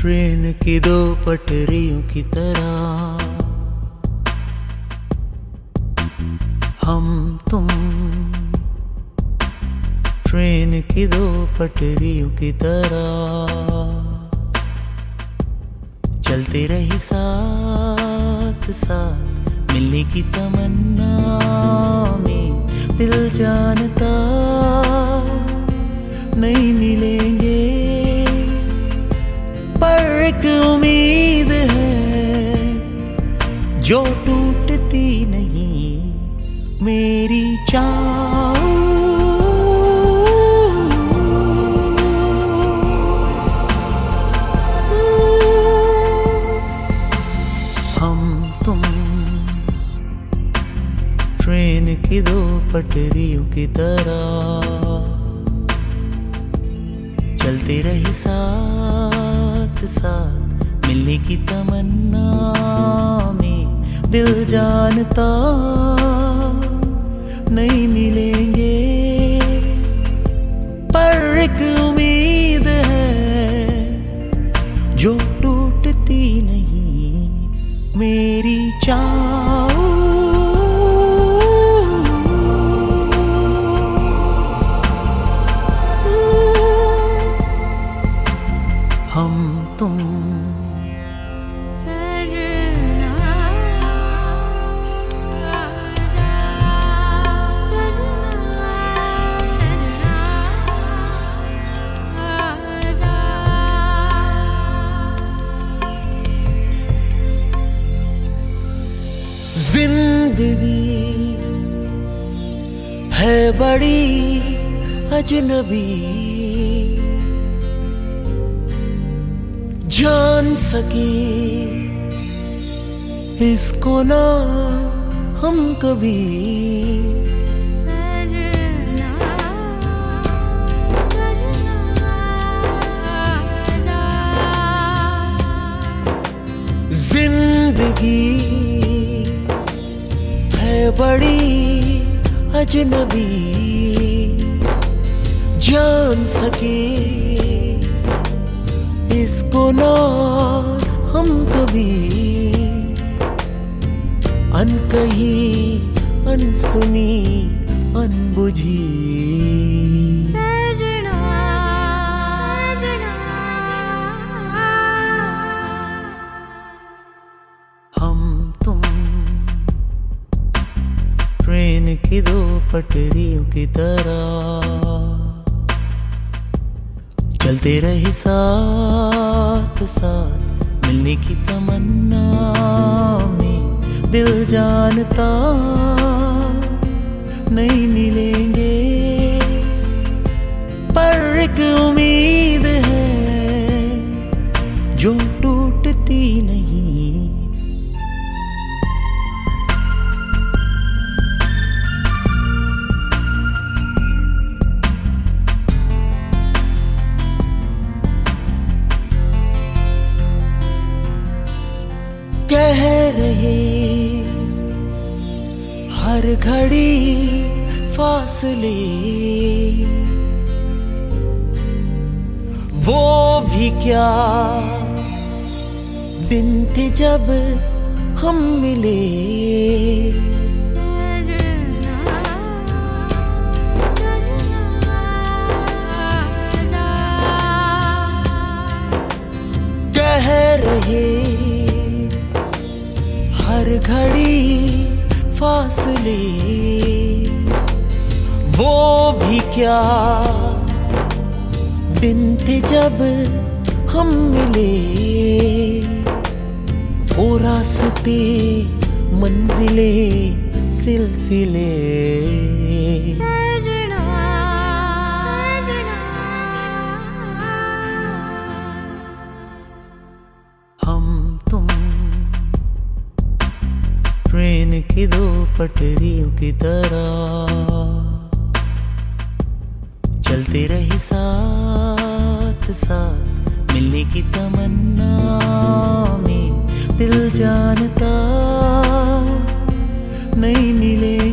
Train की दो पटरियों की तरह हम तुम, ट्रेन की दो पटरियों की तरह चलते रही साथ साथ, मिलने की तमन्ना में दिल जानता नहीं मिलेंगे, पर एक उम्मीद है जो टूटती नहीं, मेरी चाह हम तुम, ट्रेन की दो पटरियों की तरह चलते रहे साथ साथ, मिलने की तमन्ना में दिल जानता नहीं मिलेंगे, पर एक उम्मीद है जो टूटती नहीं, मेरी चाह हम तुम। जिंदगी है बड़ी अजनबी, जान सके इसको ना हम कभी, जिंदगी है बड़ी अजनबी, जान सके इसको ना हम कभी, अनकही अनसुनी अनबुझी, हम तुम, ट्रेन की दो पटरियों की तरह चलते रहे साथ साथ, मिलने की तमन्ना में दिल जानता नहीं मिलेंगे, पर एक उम्मीद है जो टूटती नहीं, कह रहे हर घड़ी फासले, वो भी क्या दिन थे जब हम मिले, कह रहे हर घड़ी फासले, वो भी क्या दिन थे जब हम मिले, वो रास्ते मंजिले सिलसिले, हम तुम, ट्रेन की दो पटरियों की तरह चलते रहे साथ साथ, मिलने की तमन्ना में दिल जानता नहीं मिले,